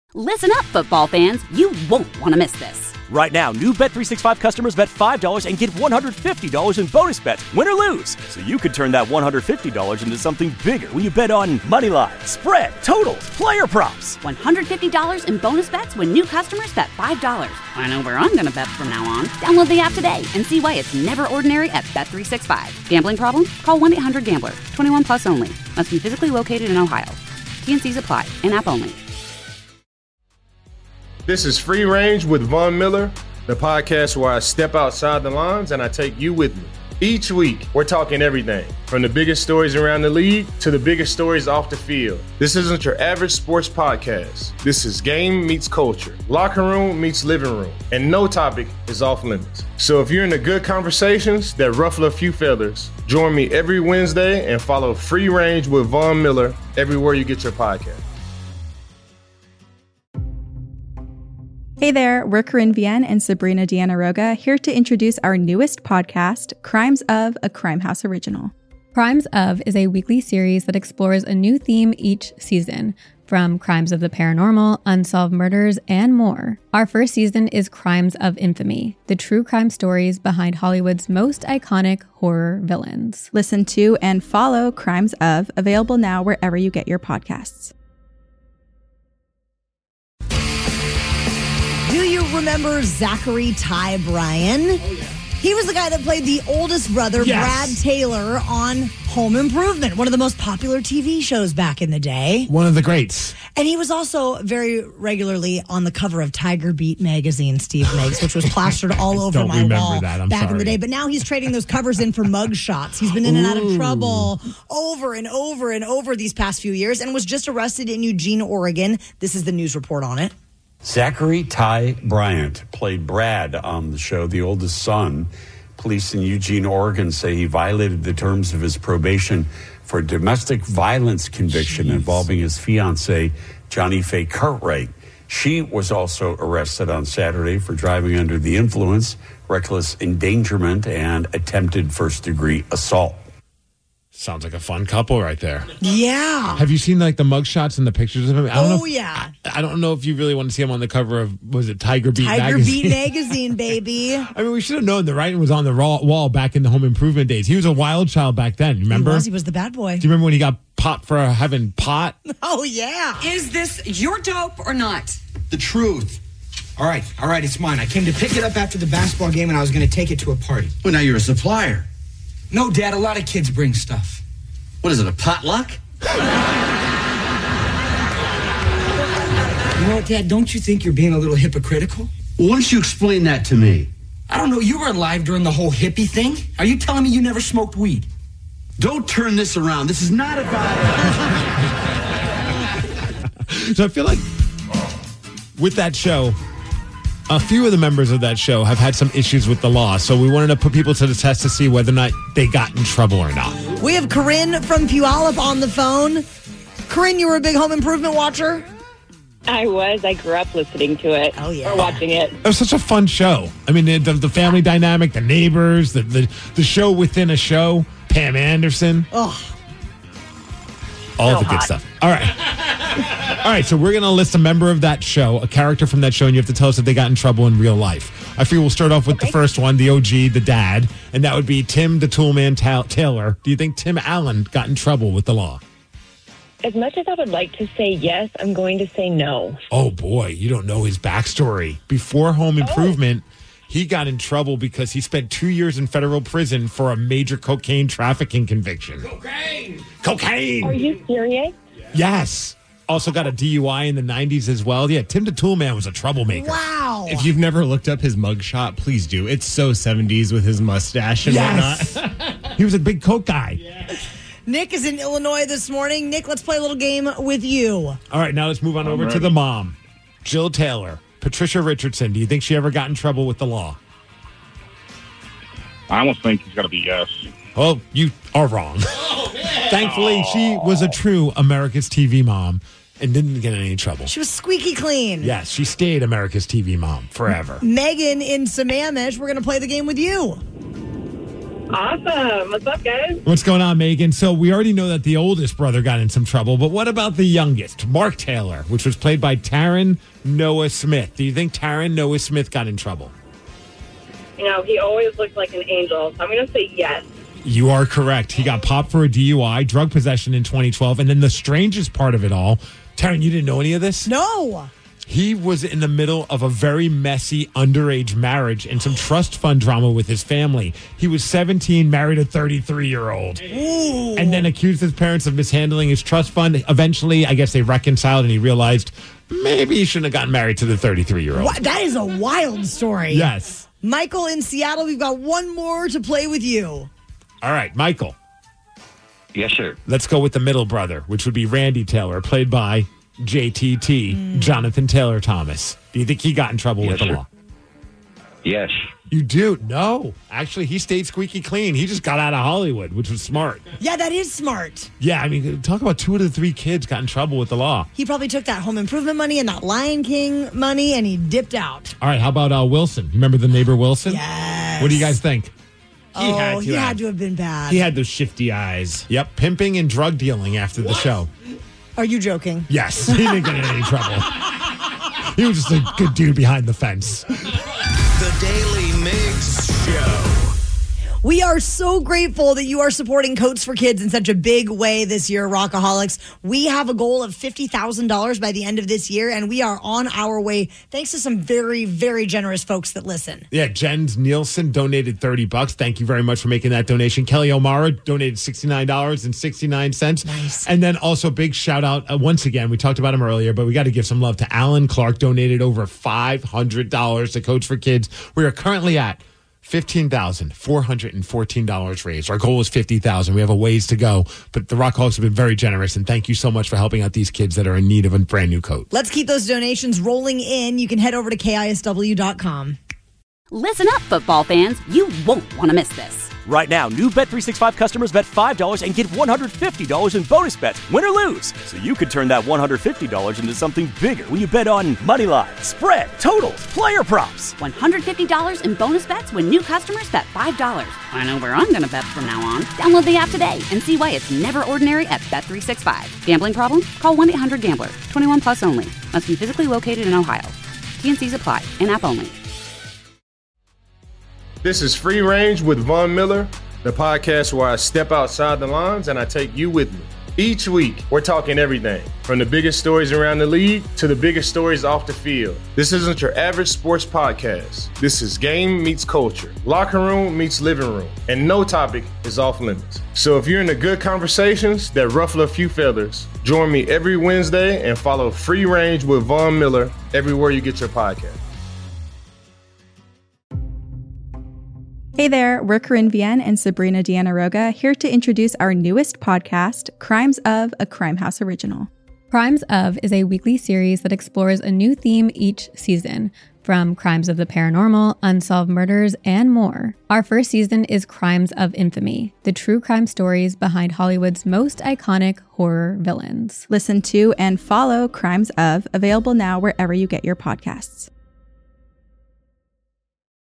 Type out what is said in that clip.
Listen up, football fans. You won't want to miss this. Right now, new Bet365 customers bet $5 and get $150 in bonus bets, win or lose. So you could turn that $150 into something bigger when you bet on moneyline, spread, totals, player props. $150 in bonus bets when new customers bet $5. I know where I'm going to bet from now on. Download the app today and see why it's never ordinary at Bet365. Gambling problem? Call 1-800-GAMBLER. 21 plus only. Must be physically located in Ohio. T&Cs apply. In-app only. This is Free Range with Von Miller, the podcast where I step outside the lines and I take you with me. Each week, we're talking everything from the biggest stories around the league to the biggest stories off the field. This isn't your average sports podcast. This is game meets culture, locker room meets living room, and no topic is off limits. So if you're into good conversations that ruffle a few feathers, join me every Wednesday and follow Free Range with Von Miller everywhere you get your podcast. Hey there, we're Corinne Vienne and Sabrina Diana-Roga here to introduce our newest podcast, Crimes of, a Crime House original. Crimes of is a weekly series that explores a new theme each season, from crimes of the paranormal, unsolved murders, and more. Our first season is Crimes of Infamy, the true crime stories behind Hollywood's most iconic horror villains. Listen to and follow Crimes of, available now wherever you get your podcasts. Do you remember Zachary Ty Bryan? Oh, yeah. He was the guy that played the oldest brother, Brad Taylor, on Home Improvement, one of the most popular TV shows back in the day. One of the greats. And he was also very regularly on the cover of Tiger Beat magazine, Steve Meigs, which was plastered all over my wall back in the day. But now he's trading those covers in for mug shots. He's been in and out of trouble over and over and over these past few years and was just arrested in Eugene, Oregon. This is the news report on it. Zachary Ty Bryant played Brad on the show, The Oldest Son. Police in Eugene, Oregon say he violated the terms of his probation for a domestic violence conviction involving his fiancée, Johnny Faye Cartwright. She was also arrested on Saturday for driving under the influence, reckless endangerment, and attempted first-degree assault. Sounds like a fun couple right there. Yeah. Have you seen like the mugshots and the pictures of him? Yeah. I don't know if you really want to see him on the cover of, was it Tiger Beat magazine? Tiger Beat magazine, baby. I mean, we should have known the writing was on the wall back in the Home Improvement days. He was a wild child back then, remember? He was the bad boy. Do you remember when he got popped for having pot? Oh, yeah. Is this your dope or not? The truth. All right, it's mine. I came to pick it up after the basketball game and I was going to take it to a party. Well, now you're a supplier. No, Dad, a lot of kids bring stuff. What is it, a potluck? You know what, Dad, don't you think you're being a little hypocritical? Well, why don't you explain that to me? I don't know, you were alive during the whole hippie thing? Are you telling me you never smoked weed? Don't turn this around. This is not about... So I feel like with that show, a few of the members of that show have had some issues with the law, so we wanted to put people to the test to see whether or not they got in trouble or not. We have Corinne from Puyallup on the phone. Corinne, you were a big Home Improvement watcher? I was. I grew up listening to it. Oh, yeah. Or watching it. It was such a fun show. I mean, the family dynamic, the neighbors, the show within a show, Pam Anderson. Oh. All the good stuff. All right. All right, so we're going to list a member of that show, a character from that show, and you have to tell us if they got in trouble in real life. I feel we'll start off with the first one, the OG, the dad, and that would be Tim the Toolman Taylor. Do you think Tim Allen got in trouble with the law? As much as I would like to say yes, I'm going to say no. Oh, boy, you don't know his backstory. Before Home Improvement, he got in trouble because he spent 2 years in federal prison for a major cocaine trafficking conviction. Cocaine! Are you serious? Yes. Also got a DUI in the 90s as well. Yeah, Tim the Toolman was a troublemaker. Wow. If you've never looked up his mugshot, please do. It's so 70s with his mustache and whatnot. He was a big coke guy. Yes. Nick is in Illinois this morning. Nick, let's play a little game with you. All right, now let's move on over to the mom, Jill Taylor. Patricia Richardson, do you think she ever got in trouble with the law? I almost think it's got to be yes. Oh, you are wrong. Thankfully, she was a true America's TV mom and didn't get in any trouble. She was squeaky clean. Yes, she stayed America's TV mom forever. Megan in Sammamish, we're going to play the game with you. Awesome. What's up, guys? What's going on, Megan? So we already know that the oldest brother got in some trouble, but what about the youngest, Mark Taylor, which was played by Taron Noah Smith? Do you think Taron Noah Smith got in trouble? You know, he always looked like an angel, so I'm going to say yes. You are correct. He got popped for a DUI, drug possession in 2012, and then the strangest part of it all, Taron, you didn't know any of this? No. He was in the middle of a very messy underage marriage and some trust fund drama with his family. He was 17, married a 33-year-old, and then accused his parents of mishandling his trust fund. Eventually, I guess they reconciled, and he realized maybe he shouldn't have gotten married to the 33-year-old. That is a wild story. Yes. Michael in Seattle, we've got one more to play with you. All right, Michael. Yes, sir. Let's go with the middle brother, which would be Randy Taylor, played by JTT, Jonathan Taylor Thomas. Do you think he got in trouble with the law? Yes. You do? No. Actually, he stayed squeaky clean. He just got out of Hollywood, which was smart. Yeah, that is smart. Yeah, I mean, talk about 2 of the 3 kids got in trouble with the law. He probably took that home improvement money and that Lion King money, and he dipped out. All right, how about Wilson? You remember the neighbor Wilson? Yes. What do you guys think? He had to have been bad. He had those shifty eyes. Yep, pimping and drug dealing after the show. Are you joking? Yes, he didn't get in any trouble. He was just a good dude behind the fence. The Daily Migs Show. We are so grateful that you are supporting Coats for Kids in such a big way this year, Rockaholics. We have a goal of $50,000 by the end of this year, and we are on our way thanks to some very, very generous folks that listen. Yeah, Jens Nielsen donated $30. Thank you very much for making that donation. Kelly O'Mara donated $69.69. Nice. And then also big shout out, once again, we talked about him earlier, but we got to give some love to Alan Clark, donated over $500 to Coats for Kids. We are currently at $15,414 raised. Our goal is $50,000. We have a ways to go, but the Rockaholics have been very generous, and thank you so much for helping out these kids that are in need of a brand new coat. Let's keep those donations rolling in. You can head over to KISW.com. Listen up, football fans. You won't want to miss this. Right now, new Bet365 customers bet $5 and get $150 in bonus bets, win or lose. So you could turn that $150 into something bigger when you bet on moneyline, spread, totals, player props. $150 in bonus bets when new customers bet $5. I know where I'm going to bet from now on. Download the app today and see why it's never ordinary at Bet365. Gambling problem? Call 1-800-GAMBLER. 21 plus only. Must be physically located in Ohio. T&Cs apply. In-app only. This is Free Range with Von Miller, the podcast where I step outside the lines and I take you with me. Each week, we're talking everything from the biggest stories around the league to the biggest stories off the field. This isn't your average sports podcast. This is game meets culture, locker room meets living room, and no topic is off limits. So if you're into good conversations that ruffle a few feathers, join me every Wednesday and follow Free Range with Von Miller everywhere you get your podcast. Hey there, we're Corinne Vienne and Sabrina Deanna Roga here to introduce our newest podcast, Crimes of, a Crime House original. Crimes of is a weekly series that explores a new theme each season, from crimes of the paranormal, unsolved murders, and more. Our first season is Crimes of Infamy, the true crime stories behind Hollywood's most iconic horror villains. Listen to and follow Crimes of, available now wherever you get your podcasts.